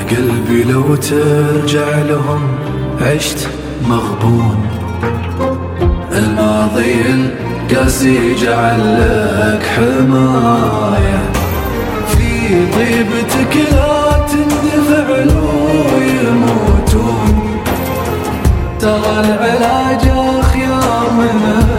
قلبي لو ترجع لهم عشت مغبون. الماضي القاسي جعل لك حماية، في طيبتك لا تندفع لو يموتون. ترى العلاج أخيار من